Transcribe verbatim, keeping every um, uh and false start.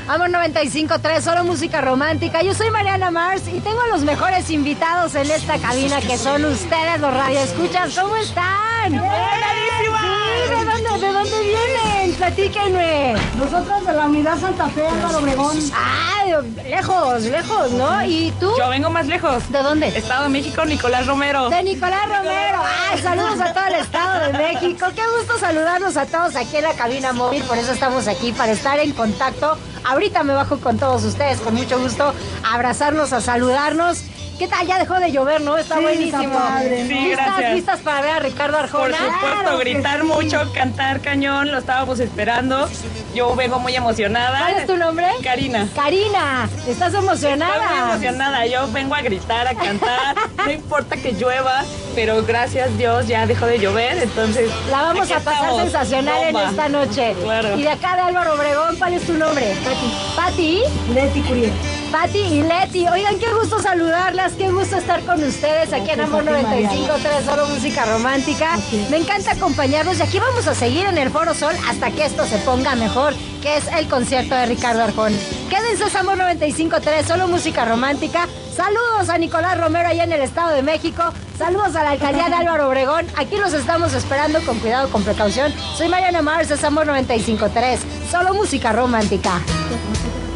Amor noventa y cinco punto tres, solo música romántica. Yo soy Mariana Mars y tengo a los mejores invitados en esta cabina que son ustedes, los radioescuchas. ¿Cómo están? ¡Buenísima! Sí, ¿de dónde, ¿de dónde vienen? Platíquenme. Nosotros de la Unidad Santa Fe, Álvaro Obregón. Ah, lejos, lejos, ¿no? ¿Y tú? Yo vengo más lejos. ¿De dónde? Estado de México, Nicolás Romero. De Nicolás Romero. Ay, saludos a todo el Estado de México. Qué gusto saludarnos a todos aquí en la cabina móvil. Por eso estamos aquí, para estar en contacto. Ahorita me bajo con todos ustedes, con mucho gusto, a abrazarnos, a saludarnos. ¿Qué tal? Ya dejó de llover, ¿no? Está sí, buenísimo. Está padre, ¿no? Sí, ¿Listas, gracias. listas para ver a Ricardo Arjona? Por supuesto, Claro que gritar sí. mucho, cantar cañón, lo estábamos esperando. Yo vengo muy emocionada. ¿Cuál es tu nombre? Karina. Karina, ¿estás emocionada? Estoy muy emocionada. Yo vengo a gritar, a cantar. No importa que llueva, pero gracias Dios ya dejó de llover, entonces La vamos aquí a pasar estamos. sensacional Bomba. en esta noche. Claro. Y de acá de Álvaro Obregón, ¿cuál es tu nombre? Pati. ¿Pati? Leti Curiel. Pati y Leti, oigan, qué gusto saludarlas, qué gusto estar con ustedes aquí en Amor noventa y cinco punto tres, solo música romántica. Me encanta acompañarlos y aquí vamos a seguir en el Foro Sol hasta que esto se ponga mejor, que es el concierto de Ricardo Arjona. Quédense, es Amor noventa y cinco punto tres, solo música romántica. Saludos a Nicolás Romero allá en el Estado de México. Saludos a la alcaldía de Álvaro Obregón. Aquí los estamos esperando con cuidado, con precaución. Soy Mariana Mars, es Amor noventa y cinco punto tres, solo música romántica.